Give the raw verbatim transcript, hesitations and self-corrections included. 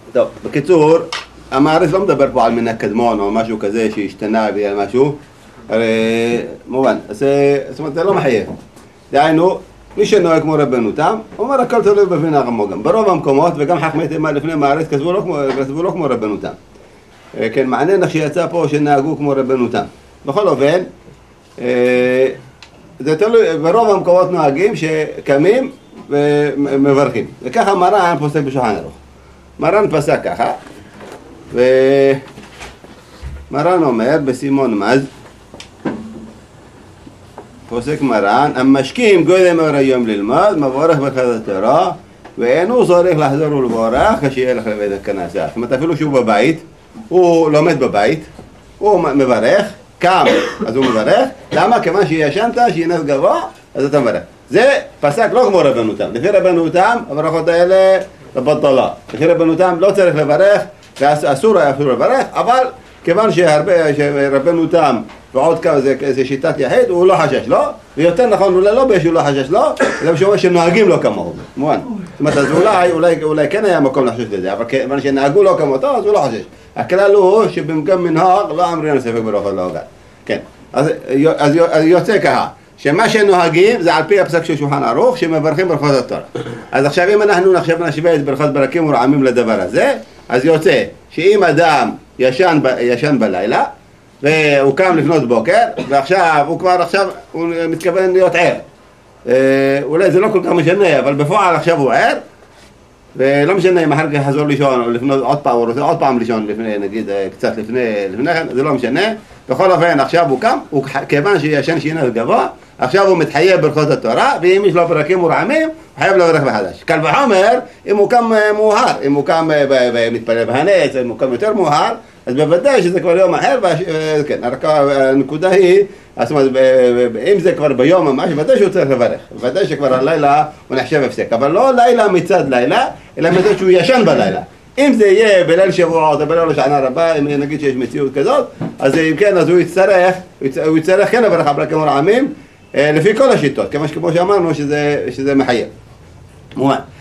טוב, בקיצור, המאריך לא מדבר פה על מנהג קדמון או משהו כזה שהשתנה בגלל משהו, הרי מובן, אז, זאת אומרת זה לא מחייב. דהיינו, מי שנוהג כמו רבנו תם, אומר הכל תלוי בפי נעמו גם. ברוב המקומות, וגם חכמי תימן לפני מאריך כתבו לא כמו, כתבו לא כמו רבנו תם. כן, מעניין איך שיצא פה שנהגו כמו רבנו תם. בכל אופן, זה תלוי, ברוב המקומות נוהגים שקמים ומברכים. וככה מרן פוסק בשולחן ערוך. מרן פסק ככה, ומרן אומר בסימון מז, פוסק מרן, המשכים קודם היום ללמוד, מבורך ברכת התורה, ואינו צריך לחזור ולבורך כשילך לבית הכנסה. זאת אומרת, אפילו שהוא בבית, הוא לומד בבית, הוא מברך, קם, אז הוא מברך. למה? כיוון שישנת, שינס גבוה, אז אתה מברך. זה פסק לא כמו רבנו תם. לפי רבנו תם, הברכות האלה בטלה. לפי רבנו תם לא צריך לברך, ואסור היה אפילו לברך, אבל כיוון שהרבה, שרבנו תם ועוד כמה זה, זה שיטת יחיד, הוא לא חשש לו, ויותר נכון, אולי לא בשביל לא חשש לו, אלא בשביל שנוהגים לו כמוהו. מובן. זאת אומרת, אז אולי, אולי, אולי כן היה מקום לחשש לזה, אבל כיוון שנהגו לו כמותו, אז הוא לא חשש. הכלל הוא שבמקום מנהג לא אמרין ספק ברכות לא הוגן. כן. אז, אז, אז יוצא ככה, שמה שנוהגים זה על פי הפסק של שולחן ערוך, שמברכים ברכות התורה. אז עכשיו אם אנחנו נחשב נשווה את ברכות ברכים ורעמים לדבר הזה, אז יוצא שאם אדם ישן, ישן בלילה, והוא קם לפנות בוקר, ועכשיו, הוא כבר עכשיו, הוא מתכוון להיות ער. אולי זה לא כל כך משנה, אבל בפועל עכשיו הוא ער, ולא משנה אם אחר כך יחזור לישון, או לפנות עוד פעם, הוא רוצה עוד פעם לישון, לפני, נגיד, קצת לפני, לפני כן, זה לא משנה. בכל אופן, עכשיו הוא קם, הוא, כיוון שישן שינס גבוה, עכשיו הוא מתחייב ברכות התורה, ואם יש לו ברכים ורעמים, הוא חייב לברך מחדש. קל וחומר, אם הוא קם מאוחר, אם הוא קם מתפלל בהנץ, אם הוא קם יותר מאוחר, אז בוודאי שזה כבר יום אחר, וכן, הנקודה היא, זאת אומרת, אם זה כבר ביום ממש, בוודאי שהוא צריך לברך, בוודאי שכבר הלילה הוא נחשב הפסק, אבל לא לילה מצד לילה, אלא מצד שהוא ישן בלילה. אם זה יהיה בליל שבועות או בליל שנה רבה, אם נגיד שיש מציאות כזאת, אז אם כן, אז הוא יצטרך, הוא יצטרך כן לברך ברכים ורעמים, לפי כל השיטות, כמו שאמרנו שזה, שזה מחייב. מובן.